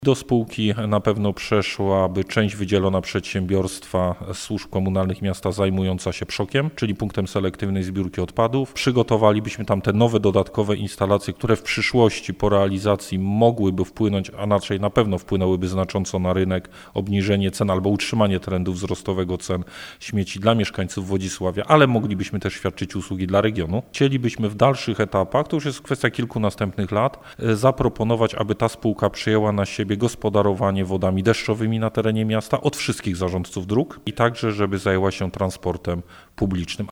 Do spółki na pewno przeszłaby część wydzielona przedsiębiorstwa służb komunalnych miasta zajmująca się PSZOK-iem, czyli punktem selektywnej zbiórki odpadów. Przygotowalibyśmy tam te nowe dodatkowe instalacje, które w przyszłości po realizacji mogłyby wpłynąć, a raczej na pewno wpłynęłyby znacząco na rynek, obniżenie cen albo utrzymanie trendu wzrostowego cen śmieci dla mieszkańców Wodzisławia, ale moglibyśmy też świadczyć usługi dla regionu. Chcielibyśmy w dalszych etapach, to już jest kwestia kilku następnych lat, zaproponować, aby ta spółka przyjęła na siebie gospodarowanie wodami deszczowymi na terenie miasta od wszystkich zarządców dróg i także, żeby zajęła się transportem publicznym.